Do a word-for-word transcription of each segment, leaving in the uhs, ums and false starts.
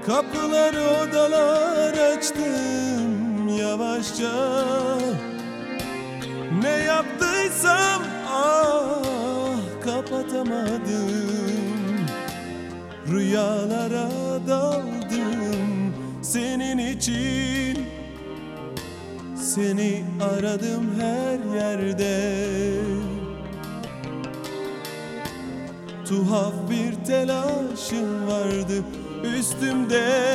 Kapıları, odalar açtım yavaşça. Ne yaptıysam ah kapatamadım. Rüyalara daldım senin için. Seni aradım her yerde. Tuhaf bir telaşın vardı üstümde.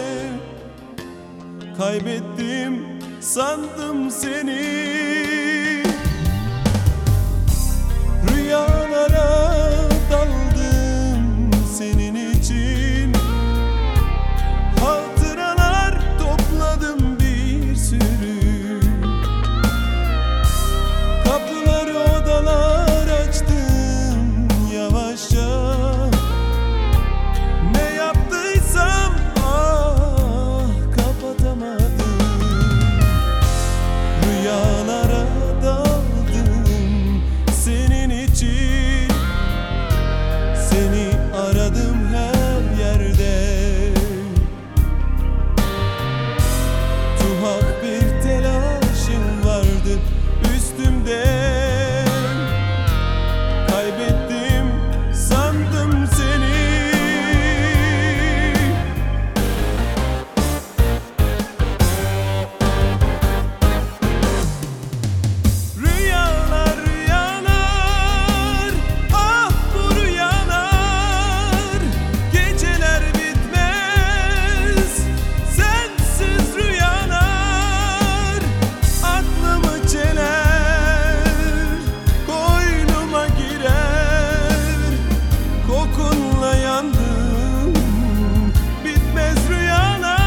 Kaybettim sandım seni. Rüyalara daldım senin için. Hatıralar topladım bir sürü. Kapıları, odalar açtım yavaşça. Ne yaptıysam ah kapatamadım. Rüyalara daldım senin için. Seni aradım her yerde. Tuhaf bir telaşım vardı üstümde. Kaybettim sandım seni. Rüyalar, rüyalar, ah bu rüyalar. Geceler bitmez, sensiz rüyalar. Aklımı çeler, koynuma girer. Kokunla yandım, bitmez rüyalar.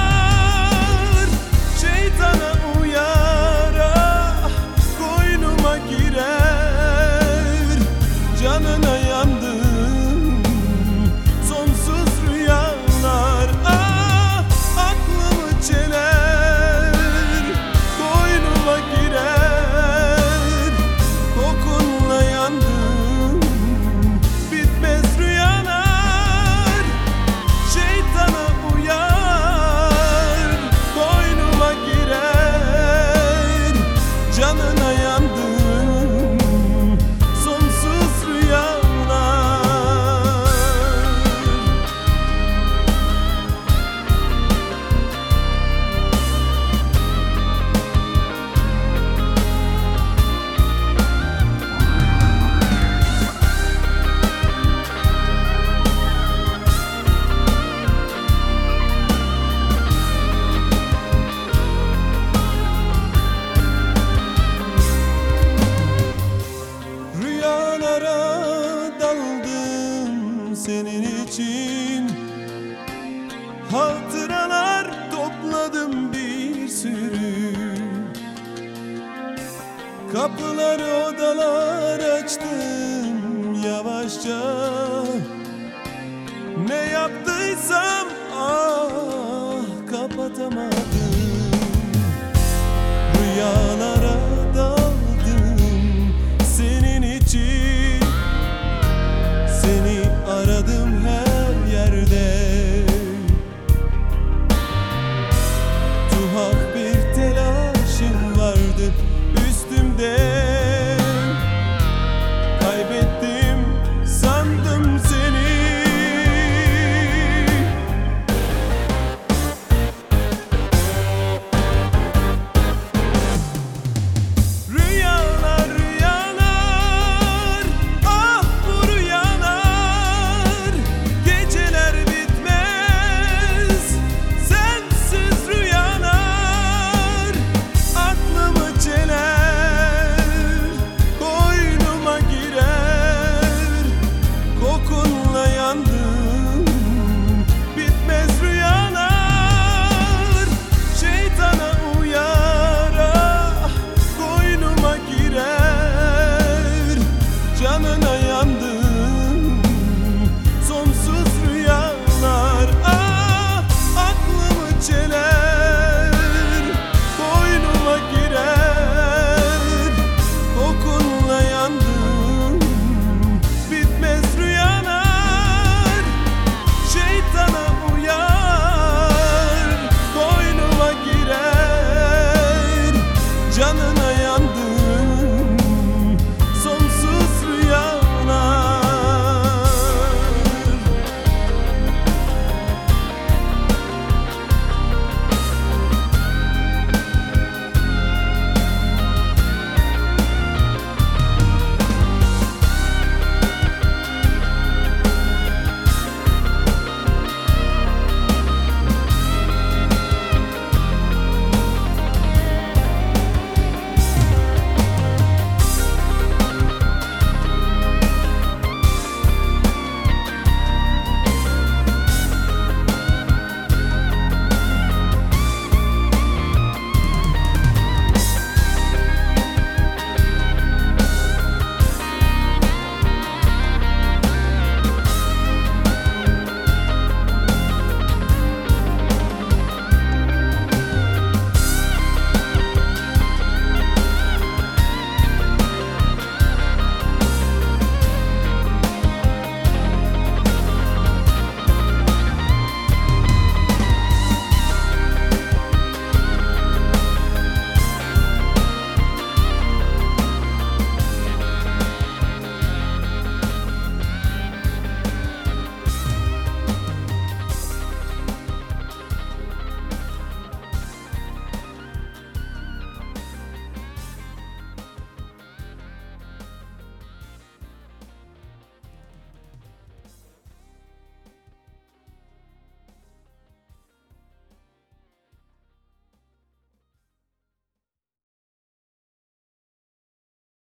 Şeytana uyar, ah koynuma girer. Canına yandım, sonsuz rüyalar. Ah aklımı çeler, koynuma girer. Kokunla yandım, bitmez rüyalar. Şeytana uyar, koynuma girer. Canına yandım, sonsuz rüyalar. Rüyalara daldım senin için. Hatıralar topladım bir sürü. Kapıları, odalar açtım yavaşça. Ne yaptıysam ah kapatamadım. Rüyalar